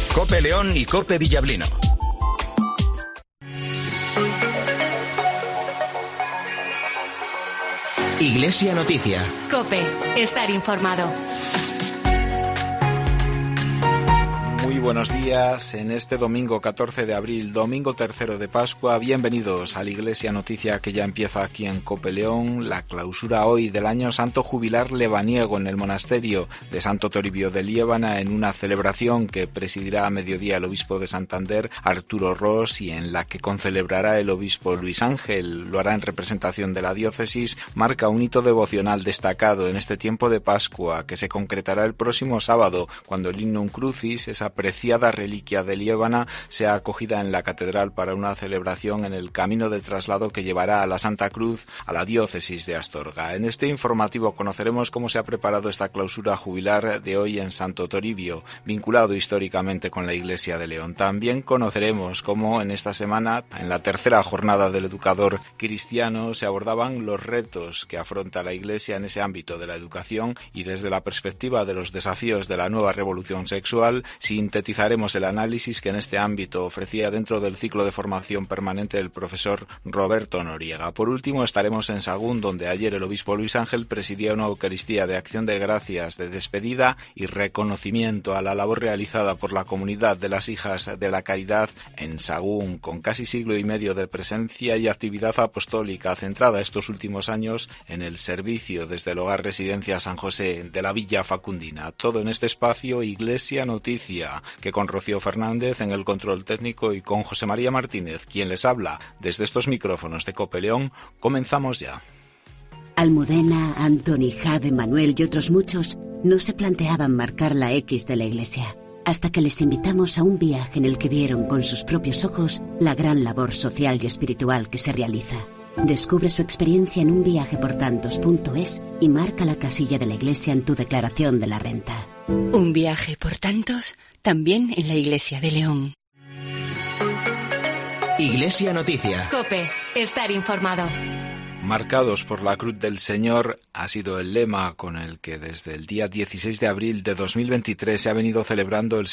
COPE León y COPE Villablino. Iglesia Noticia. COPE, estar informado. Muy buenos días. En este domingo 14 de abril, domingo tercero de Pascua, bienvenidos a la Iglesia Noticia que ya empieza aquí en COPE León. La clausura hoy del año santo jubilar lebaniego en el monasterio de Santo Toribio de Liébana, en una celebración que presidirá a mediodía el obispo de Santander, Arturo Ros, y en la que concelebrará el obispo Luis Ángel. Lo hará en representación de la diócesis. Marca un hito devocional destacado en este tiempo de Pascua, que se concretará el próximo sábado, cuando el Lignum Crucis, esa preciada reliquia de Liébana, sea acogida en la catedral para una celebración en el camino de traslado que llevará a la Santa Cruz a la diócesis de Astorga. En este informativo conoceremos cómo se ha preparado esta clausura jubilar de hoy en Santo Toribio, vinculado históricamente con la Iglesia de León. También conoceremos cómo en esta semana, en la tercera jornada del educador cristiano, se abordaban los retos que afronta la Iglesia en ese ámbito de la educación, y desde la perspectiva de los desafíos de la nueva revolución sexual, sintetizaremos el análisis que en este ámbito ofrecía dentro del ciclo de formación permanente del profesor Roberto Noriega. Por último, estaremos en Sagún, donde ayer el obispo Luis Ángel presidía una Eucaristía de acción de gracias, de despedida y reconocimiento a la labor realizada por la comunidad de las Hijas de la Caridad en Sagún, con casi siglo y medio de presencia y actividad apostólica centrada estos últimos años en el servicio desde el Hogar Residencia San José de la Villa Facundina. Todo en este espacio Iglesia Noticia, que con Rocío Fernández en el control técnico y con José María Martínez, quien les habla desde estos micrófonos de COPE León, comenzamos ya. Almudena, Antoni, Jade, Manuel y otros muchos no se planteaban marcar la X de la Iglesia, hasta que les invitamos a un viaje en el que vieron con sus propios ojos la gran labor social y espiritual que se realiza. Descubre su experiencia en unviajeportantos.es y marca la casilla de la Iglesia en tu declaración de la renta. Un viaje por tantos, también en la Iglesia de León. Iglesia Noticia. COPE, estar informado. Marcados por la cruz del Señor ha sido el lema con el que desde el día 16 de abril de 2023 se ha venido celebrando el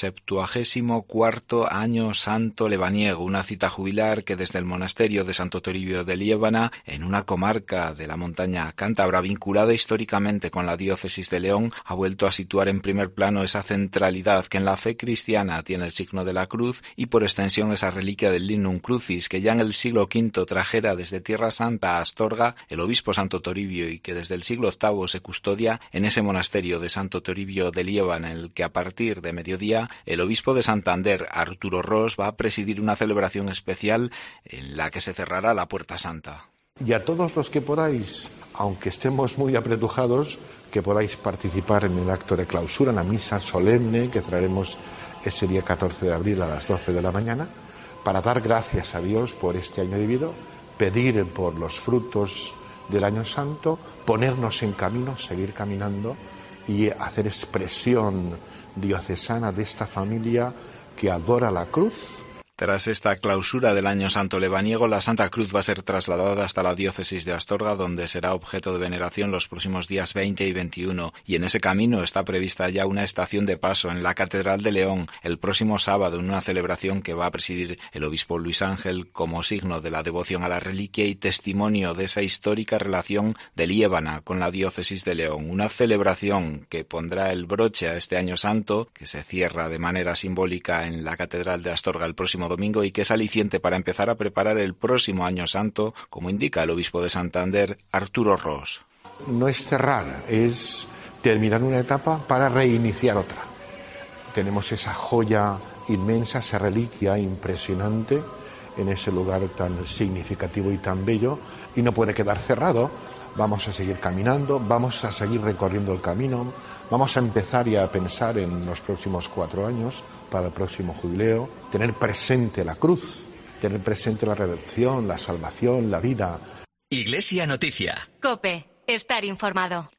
74º Año Santo Lebaniego, una cita jubilar que desde el monasterio de Santo Toribio de Liébana, en una comarca de la montaña cántabra vinculada históricamente con la diócesis de León, ha vuelto a situar en primer plano esa centralidad que en la fe cristiana tiene el signo de la cruz y por extensión esa reliquia del Lignum Crucis que ya en el siglo V trajera desde Tierra Santa a Astorga el obispo Santo Toribio, y que desde el siglo VIII se custodia en ese monasterio de Santo Toribio de Liébana, en el que a partir de mediodía el obispo de Santander, Arturo Ros, va a presidir una celebración especial en la que se cerrará la Puerta Santa. Y a todos los que podáis, aunque estemos muy apretujados, que podáis participar en el acto de clausura, en la misa solemne que traeremos ese día 14 de abril a las 12 de la mañana, para dar gracias a Dios por este año vivido, pedir por los frutos del año santo, ponernos en camino, seguir caminando y hacer expresión diocesana de esta familia que adora la cruz. Tras esta clausura del Año Santo Lebaniego, la Santa Cruz va a ser trasladada hasta la diócesis de Astorga, donde será objeto de veneración los próximos días 20 y 21. Y en ese camino está prevista ya una estación de paso en la Catedral de León el próximo sábado, en una celebración que va a presidir el obispo Luis Ángel como signo de la devoción a la reliquia y testimonio de esa histórica relación de Liébana con la diócesis de León. Una celebración que pondrá el broche a este Año Santo, que se cierra de manera simbólica en la Catedral de Astorga el próximo domingo y que es aliciente para empezar a preparar el próximo Año Santo, como indica el obispo de Santander, Arturo Ros. No es cerrar, es terminar una etapa para reiniciar otra. Tenemos esa joya inmensa, esa reliquia impresionante en ese lugar tan significativo y tan bello, y no puede quedar cerrado. Vamos a seguir caminando, vamos a seguir recorriendo el camino, vamos a empezar ya a pensar en los próximos 4 años, para el próximo jubileo, tener presente la cruz, tener presente la redención, la salvación, la vida. Iglesia Noticia. COPE, estar informado.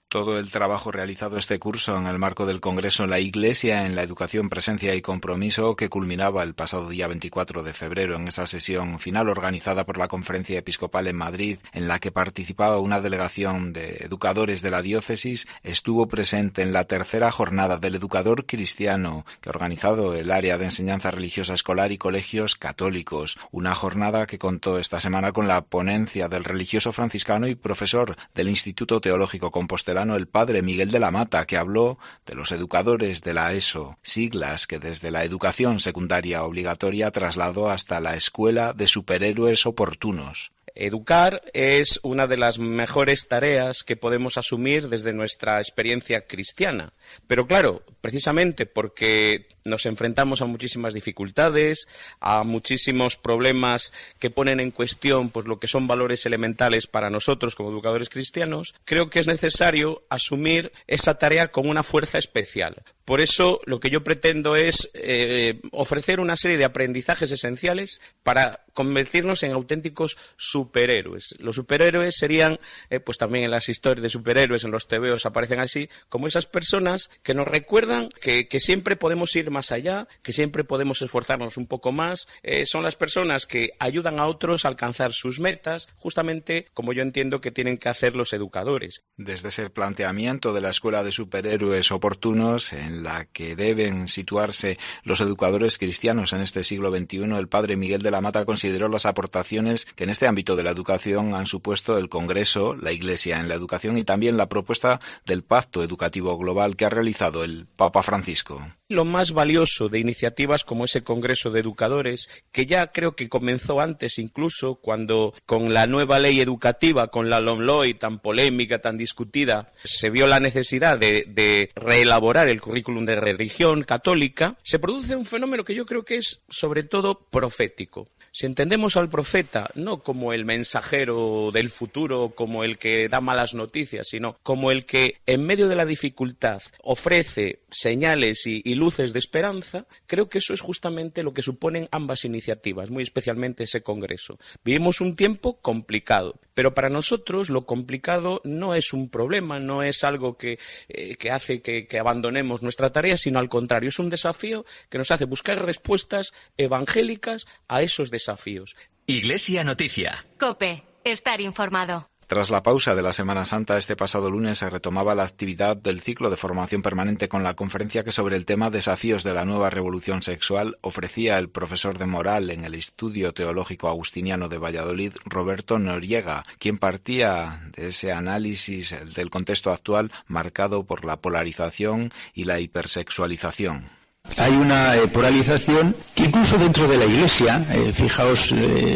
Todo el trabajo realizado este curso en el marco del Congreso La Iglesia en la Educación, Presencia y Compromiso, que culminaba el pasado día 24 de febrero en esa sesión final organizada por la Conferencia Episcopal en Madrid, en la que participaba una delegación de educadores de la diócesis, estuvo presente en la tercera jornada del educador cristiano que ha organizado el área de enseñanza religiosa escolar y colegios católicos. Una jornada que contó esta semana con la ponencia del religioso franciscano y profesor del Instituto Teológico Compostelano, el padre Miguel de la Mata, que habló de los educadores de la ESO, siglas que desde la educación secundaria obligatoria trasladó hasta la Escuela de Superhéroes Oportunos. Educar es una de las mejores tareas que podemos asumir desde nuestra experiencia cristiana. Pero claro, precisamente porque nos enfrentamos a muchísimas dificultades, a muchísimos problemas que ponen en cuestión pues lo que son valores elementales para nosotros como educadores cristianos, creo que es necesario asumir esa tarea con una fuerza especial. Por eso lo que yo pretendo es ofrecer una serie de aprendizajes esenciales para convertirnos en auténticos superhéroes. Los superhéroes serían, pues también en las historias de superhéroes, en los tebeos aparecen así, como esas personas que nos recuerdan que siempre podemos ir más allá, que siempre podemos esforzarnos un poco más. Son las personas que ayudan a otros a alcanzar sus metas, justamente como yo entiendo que tienen que hacer los educadores. Desde ese planteamiento de la Escuela de Superhéroes Oportunos, en la que deben situarse los educadores cristianos en este siglo XXI, el padre Miguel de la Mata consideró las aportaciones que en este ámbito de la educación han supuesto el Congreso, la Iglesia en la educación y también la propuesta del Pacto Educativo Global que ha realizado el Papa Francisco. Lo más valioso de iniciativas como ese Congreso de Educadores, que ya creo que comenzó antes incluso, cuando con la nueva ley educativa, con la LOMLOE tan polémica, tan discutida, se vio la necesidad de reelaborar el currículum de religión católica, se produce un fenómeno que yo creo que es sobre todo profético. Si entendemos al profeta no como el mensajero del futuro, como el que da malas noticias, sino como el que en medio de la dificultad ofrece señales y luces de esperanza, creo que eso es justamente lo que suponen ambas iniciativas, muy especialmente ese congreso. Vivimos un tiempo complicado, pero para nosotros lo complicado no es un problema, no es algo que hace que abandonemos nuestra tarea, sino al contrario, es un desafío que nos hace buscar respuestas evangélicas a esos desafíos. Iglesia Noticia. COPE. Estar informado. Tras la pausa de la Semana Santa, este pasado lunes se retomaba la actividad del ciclo de formación permanente con la conferencia que sobre el tema Desafíos de la nueva revolución sexual ofrecía el profesor de moral en el Instituto Teológico Agustiniano de Valladolid, Roberto Noriega, quien partía de ese análisis del contexto actual marcado por la polarización y la hipersexualización. Hay una polarización que incluso dentro de la Iglesia, fijaos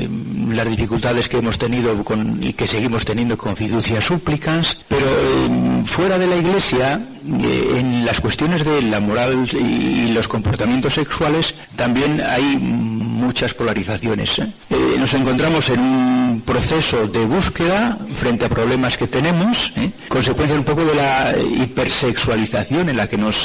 las dificultades que hemos tenido y que seguimos teniendo con fiducia súplicas, pero fuera de la Iglesia, en las cuestiones de la moral y los comportamientos sexuales, también hay muchas polarizaciones. Nos encontramos en un proceso de búsqueda frente a problemas que tenemos, consecuencia un poco de la hipersexualización en la que nos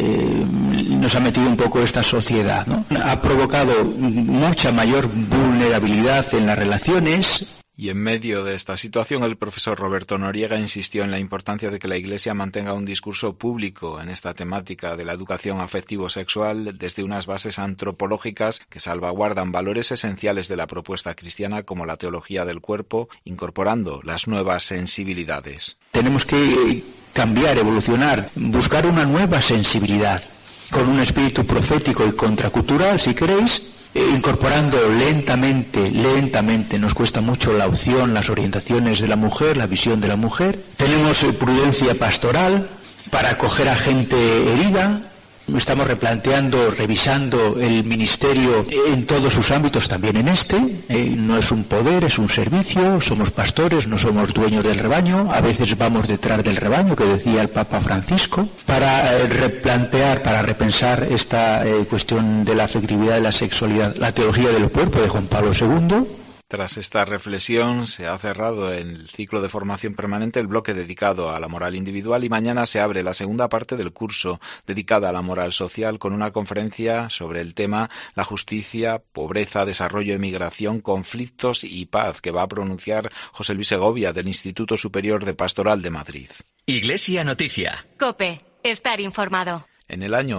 ha metido un poco esta sociedad, ¿no? Ha provocado mucha mayor vulnerabilidad en las relaciones. Y en medio de esta situación, el profesor Roberto Noriega insistió en la importancia de que la Iglesia mantenga un discurso público en esta temática de la educación afectivo-sexual desde unas bases antropológicas que salvaguardan valores esenciales de la propuesta cristiana como la teología del cuerpo, incorporando las nuevas sensibilidades. Tenemos que cambiar, evolucionar, buscar una nueva sensibilidad, con un espíritu profético y contracultural, si queréis, incorporando lentamente, nos cuesta mucho la opción, las orientaciones de la mujer, la visión de la mujer. Tenemos prudencia pastoral para acoger a gente herida. Estamos replanteando, revisando el ministerio en todos sus ámbitos, también en este. No es un poder, es un servicio. Somos pastores, no somos dueños del rebaño. A veces vamos detrás del rebaño, que decía el Papa Francisco, para replantear, para repensar esta cuestión de la afectividad, de la sexualidad, la teología del cuerpo de Juan Pablo II. Tras esta reflexión se ha cerrado en el ciclo de formación permanente el bloque dedicado a la moral individual y mañana se abre la segunda parte del curso dedicada a la moral social con una conferencia sobre el tema la justicia, pobreza, desarrollo, emigración, conflictos y paz que va a pronunciar José Luis Segovia del Instituto Superior de Pastoral de Madrid. Iglesia Noticia. COPE. Estar informado. En el año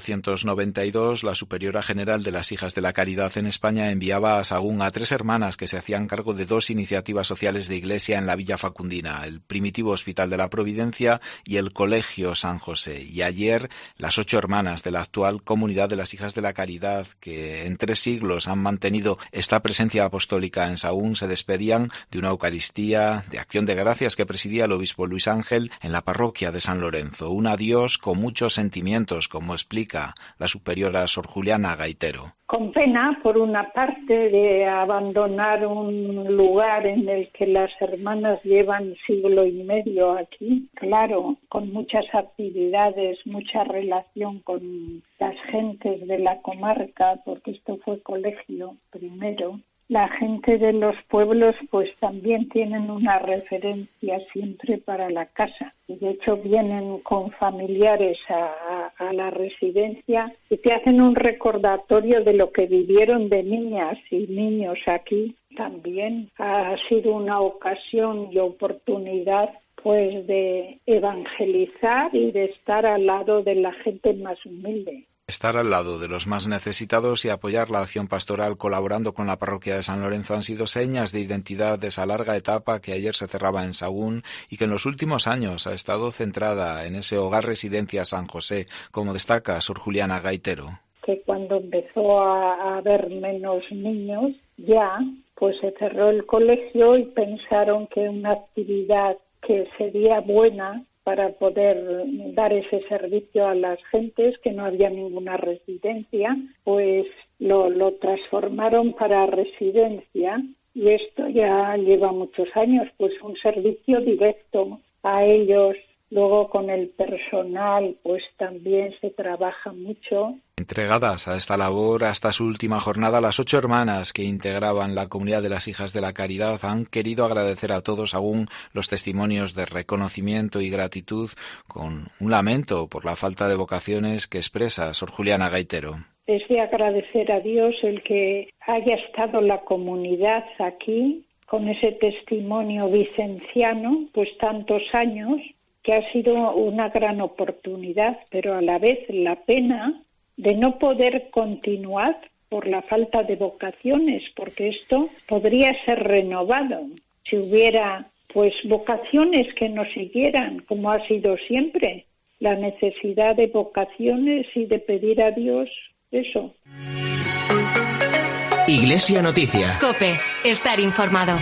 1892, la Superiora General de las Hijas de la Caridad en España enviaba a Sahagún a 3 hermanas que se hacían cargo de 2 iniciativas sociales de iglesia en la Villa Facundina, el Primitivo Hospital de la Providencia y el Colegio San José. Y ayer, las 8 hermanas de la actual Comunidad de las Hijas de la Caridad, que en 3 siglos han mantenido esta presencia apostólica en Sahagún, se despedían de una Eucaristía de acción de gracias que presidía el obispo Luis Ángel en la parroquia de San Lorenzo. Un adiós con muchos sentimientos, como explica la superiora Sor Juliana Gaitero. Con pena, por una parte, de abandonar un lugar en el que las hermanas llevan siglo y medio aquí, claro, con muchas actividades, mucha relación con las gentes de la comarca, porque esto fue colegio primero. La gente de los pueblos pues también tienen una referencia siempre para la casa. Y de hecho vienen con familiares a la residencia y te hacen un recordatorio de lo que vivieron de niñas y niños aquí. También ha sido una ocasión y oportunidad pues de evangelizar y de estar al lado de la gente más humilde. Estar al lado de los más necesitados y apoyar la acción pastoral colaborando con la parroquia de San Lorenzo han sido señas de identidad de esa larga etapa que ayer se cerraba en Sahagún y que en los últimos años ha estado centrada en ese hogar residencia San José, como destaca Sor Juliana Gaitero. Que cuando empezó a haber menos niños ya, pues se cerró el colegio y pensaron que una actividad que sería buena para poder dar ese servicio a las gentes, que no había ninguna residencia, pues lo transformaron para residencia y esto ya lleva muchos años, pues un servicio directo a ellos. Luego con el personal pues también se trabaja mucho. Entregadas a esta labor hasta su última jornada, las 8 hermanas que integraban la Comunidad de las Hijas de la Caridad han querido agradecer a todos aún los testimonios de reconocimiento y gratitud con un lamento por la falta de vocaciones que expresa Sor Juliana Gaitero. Es de agradecer a Dios el que haya estado la comunidad aquí con ese testimonio vicenciano, pues tantos años, que ha sido una gran oportunidad, pero a la vez la pena de no poder continuar por la falta de vocaciones, porque esto podría ser renovado si hubiera pues vocaciones que nos siguieran, como ha sido siempre, la necesidad de vocaciones y de pedir a Dios eso. Iglesia Noticia. COPE. Estar informado.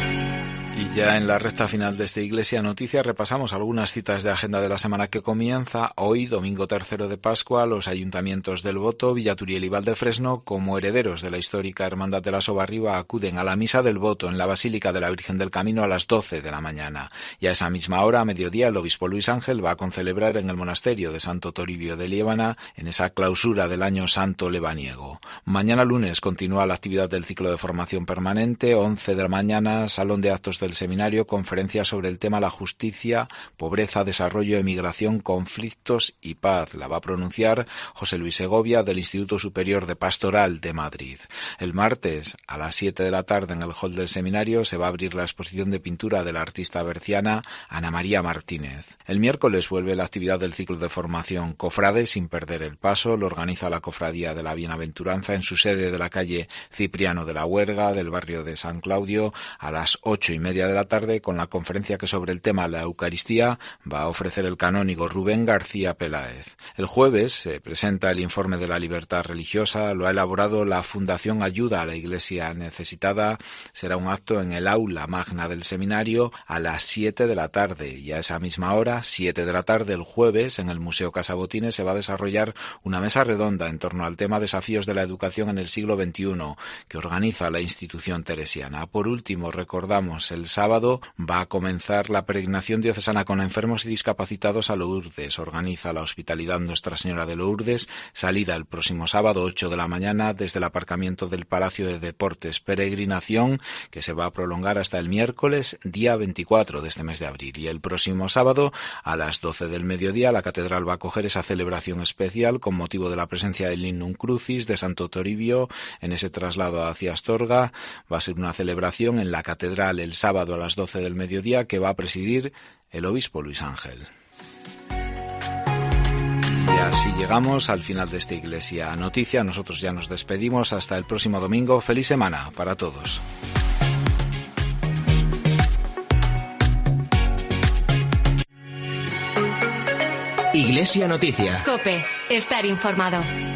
Y ya en la recta final de esta Iglesia Noticia repasamos algunas citas de agenda de la semana que comienza. Hoy, domingo 3 de Pascua, los ayuntamientos del Boto, Villaturiel y Valdefresno, como herederos de la histórica Hermandad de la Sobarriba, acuden a la Misa del Boto en la Basílica de la Virgen del Camino a las 12 de la mañana. Y a esa misma hora, a mediodía, el obispo Luis Ángel va a concelebrar en el monasterio de Santo Toribio de Liébana en esa clausura del año santo lebaniego. Mañana lunes continúa la actividad del ciclo de formación permanente, 11 de la mañana, Salón de Actos del Seminario, conferencia sobre el tema la justicia, pobreza, desarrollo, emigración, conflictos y paz. La va a pronunciar José Luis Segovia del Instituto Superior de Pastoral de Madrid. El martes a las 7 de la tarde en el hall del seminario se va a abrir la exposición de pintura de la artista berciana Ana María Martínez. El miércoles vuelve la actividad del ciclo de formación Cofrade sin perder el paso. Lo organiza la Cofradía de la Bienaventuranza en su sede de la calle Cipriano de la Huerga del barrio de San Claudio a las 8:30 de la tarde, con la conferencia que sobre el tema la Eucaristía va a ofrecer el canónigo Rubén García Peláez. El jueves se presenta el informe de la libertad religiosa, lo ha elaborado la Fundación Ayuda a la Iglesia Necesitada. Será un acto en el aula magna del seminario a las 7 de la tarde y a esa misma hora, 7 de la tarde el jueves, en el Museo Casa Botines se va a desarrollar una mesa redonda en torno al tema Desafíos de la Educación en el siglo XXI que organiza la institución teresiana. Por último, recordamos el sábado va a comenzar la peregrinación diocesana con enfermos y discapacitados a Lourdes. Organiza la Hospitalidad Nuestra Señora de Lourdes, salida el próximo sábado 8 de la mañana desde el aparcamiento del Palacio de Deportes. Peregrinación que se va a prolongar hasta el miércoles, día 24 de este mes de abril. Y el próximo sábado a las 12 del mediodía la catedral va a acoger esa celebración especial con motivo de la presencia del Lignum Crucis de Santo Toribio en ese traslado hacia Astorga. Va a ser una celebración en la catedral el sábado a las 12 del mediodía que va a presidir el obispo Luis Ángel. Y así llegamos al final de esta Iglesia Noticia. Nosotros ya nos despedimos. Hasta el próximo domingo. Feliz semana para todos. Iglesia Noticia. COPE. Estar informado.